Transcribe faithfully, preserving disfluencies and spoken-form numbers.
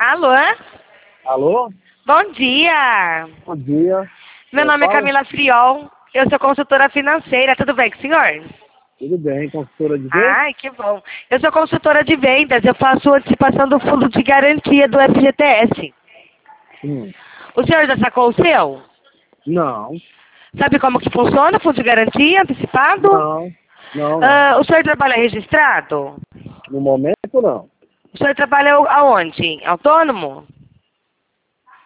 Alô? Alô? Bom dia. Bom dia. Meu Eu nome é falo? Camila Friol. Eu sou consultora financeira. Tudo bem com o senhor? Tudo bem, consultora de quê? Ai, que bom. Eu sou consultora de vendas. Eu faço antecipação do fundo de garantia do F G T S. Hum. O senhor já sacou o seu? Não, Sabe como que funciona o fundo de garantia antecipado? não, não, não. Ah, o senhor trabalha registrado? No momento, não. O senhor trabalha aonde? Autônomo?